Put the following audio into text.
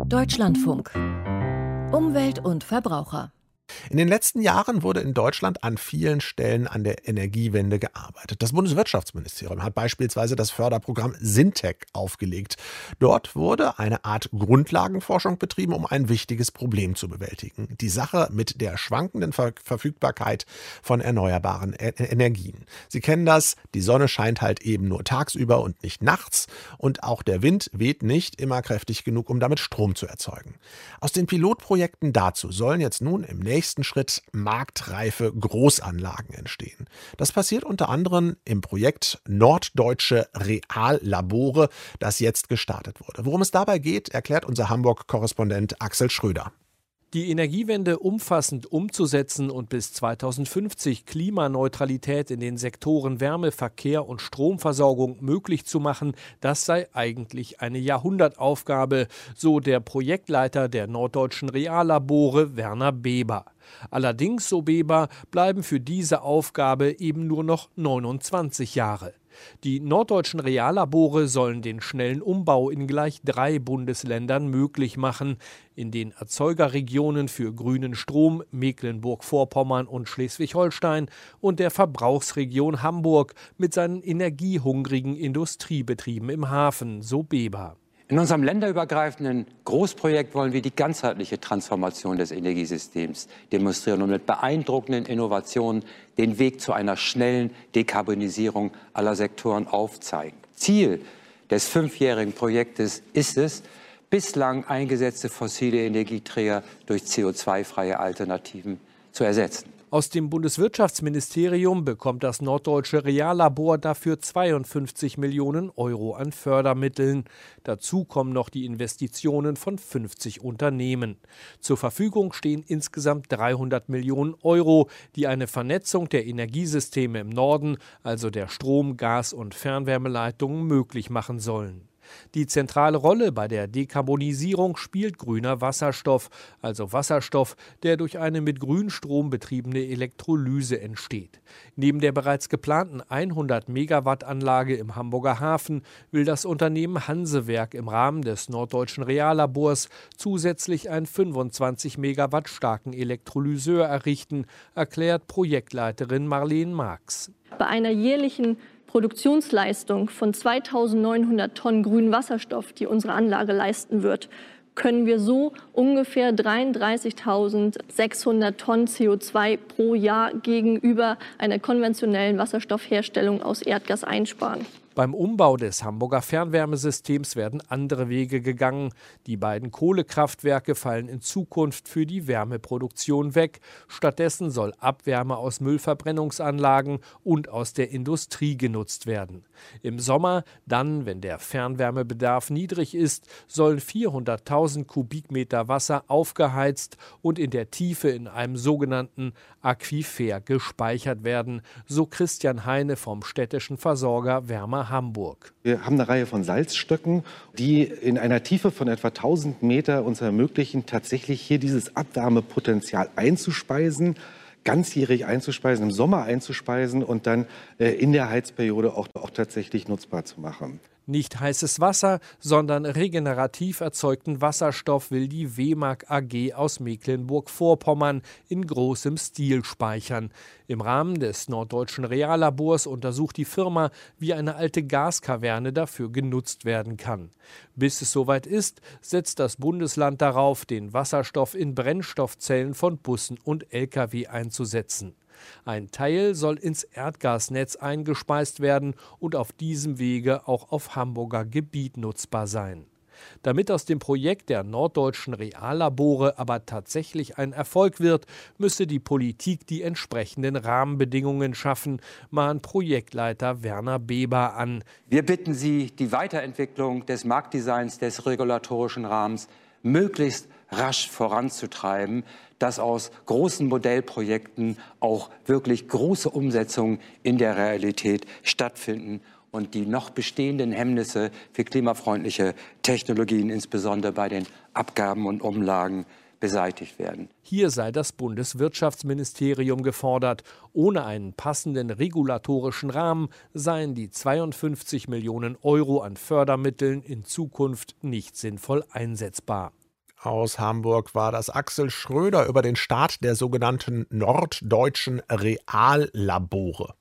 Deutschlandfunk. Umwelt und Verbraucher. In den letzten Jahren wurde in Deutschland an vielen Stellen an der Energiewende gearbeitet. Das Bundeswirtschaftsministerium hat beispielsweise das Förderprogramm Sintec aufgelegt. Dort wurde eine Art Grundlagenforschung betrieben, um ein wichtiges Problem zu bewältigen. Die Sache mit der schwankenden Verfügbarkeit von erneuerbaren Energien. Sie kennen das, die Sonne scheint halt eben nur tagsüber und nicht nachts. Und auch der Wind weht nicht immer kräftig genug, um damit Strom zu erzeugen. Aus den Pilotprojekten dazu sollen jetzt nun im nächsten Schritt marktreife Großanlagen entstehen. Das passiert unter anderem im Projekt Norddeutsche Reallabore, das jetzt gestartet wurde. Worum es dabei geht, erklärt unser Hamburg-Korrespondent Axel Schröder. Die Energiewende umfassend umzusetzen und bis 2050 Klimaneutralität in den Sektoren Wärme, Verkehr und Stromversorgung möglich zu machen, das sei eigentlich eine Jahrhundertaufgabe, so der Projektleiter der Norddeutschen Reallabore Werner Beber. Allerdings, so Beber, bleiben für diese Aufgabe eben nur noch 29 Jahre. Die norddeutschen Reallabore sollen den schnellen Umbau in gleich 3 Bundesländern möglich machen. In den Erzeugerregionen für grünen Strom Mecklenburg-Vorpommern und Schleswig-Holstein und der Verbrauchsregion Hamburg mit seinen energiehungrigen Industriebetrieben im Hafen, so Beber. In unserem länderübergreifenden Großprojekt wollen wir die ganzheitliche Transformation des Energiesystems demonstrieren und mit beeindruckenden Innovationen den Weg zu einer schnellen Dekarbonisierung aller Sektoren aufzeigen. Ziel des 5-jährigen Projektes ist es, bislang eingesetzte fossile Energieträger durch CO2-freie Alternativen zu ersetzen. Aus dem Bundeswirtschaftsministerium bekommt das Norddeutsche Reallabor dafür 52 Millionen Euro an Fördermitteln. Dazu kommen noch die Investitionen von 50 Unternehmen. Zur Verfügung stehen insgesamt 300 Millionen Euro, die eine Vernetzung der Energiesysteme im Norden, also der Strom-, Gas- und Fernwärmeleitungen, möglich machen sollen. Die zentrale Rolle bei der Dekarbonisierung spielt grüner Wasserstoff, also Wasserstoff, der durch eine mit Grünstrom betriebene Elektrolyse entsteht. Neben der bereits geplanten 100-Megawatt-Anlage im Hamburger Hafen will das Unternehmen Hansewerk im Rahmen des Norddeutschen Reallabors zusätzlich einen 25 Megawatt starken Elektrolyseur errichten, erklärt Projektleiterin Marleen Marx. Bei einer jährlichen Produktionsleistung von 2.900 Tonnen grünen Wasserstoff, die unsere Anlage leisten wird, können wir so ungefähr 33.600 Tonnen CO2 pro Jahr gegenüber einer konventionellen Wasserstoffherstellung aus Erdgas einsparen. Beim Umbau des Hamburger Fernwärmesystems werden andere Wege gegangen. Die beiden Kohlekraftwerke fallen in Zukunft für die Wärmeproduktion weg. Stattdessen soll Abwärme aus Müllverbrennungsanlagen und aus der Industrie genutzt werden. Im Sommer, dann, wenn der Fernwärmebedarf niedrig ist, sollen 400.000 Kubikmeter Wasser aufgeheizt und in der Tiefe in einem sogenannten Aquifer gespeichert werden, so Christian Heine vom städtischen Versorger Wärme Hamburg. Wir haben eine Reihe von Salzstöcken, die in einer Tiefe von etwa 1000 Meter uns ermöglichen, tatsächlich hier dieses Abwärmepotenzial einzuspeisen, ganzjährig einzuspeisen, im Sommer einzuspeisen und dann in der Heizperiode auch tatsächlich nutzbar zu machen. Nicht heißes Wasser, sondern regenerativ erzeugten Wasserstoff will die WEMAG AG aus Mecklenburg-Vorpommern in großem Stil speichern. Im Rahmen des Norddeutschen Reallabors untersucht die Firma, wie eine alte Gaskaverne dafür genutzt werden kann. Bis es soweit ist, setzt das Bundesland darauf, den Wasserstoff in Brennstoffzellen von Bussen und Lkw einzusetzen. Ein Teil soll ins Erdgasnetz eingespeist werden und auf diesem Wege auch auf Hamburger Gebiet nutzbar sein. Damit aus dem Projekt der Norddeutschen Reallabore aber tatsächlich ein Erfolg wird, müsse die Politik die entsprechenden Rahmenbedingungen schaffen, mahnt Projektleiter Werner Beber an. Wir bitten Sie, die Weiterentwicklung des Marktdesigns des regulatorischen Rahmens möglichst rasch voranzutreiben, dass aus großen Modellprojekten auch wirklich große Umsetzungen in der Realität stattfinden und die noch bestehenden Hemmnisse für klimafreundliche Technologien, insbesondere bei den Abgaben und Umlagen, beseitigt werden. Hier sei das Bundeswirtschaftsministerium gefordert. Ohne einen passenden regulatorischen Rahmen seien die 52 Millionen Euro an Fördermitteln in Zukunft nicht sinnvoll einsetzbar. Aus Hamburg war das Axel Schröder über den Start der sogenannten norddeutschen Reallabore.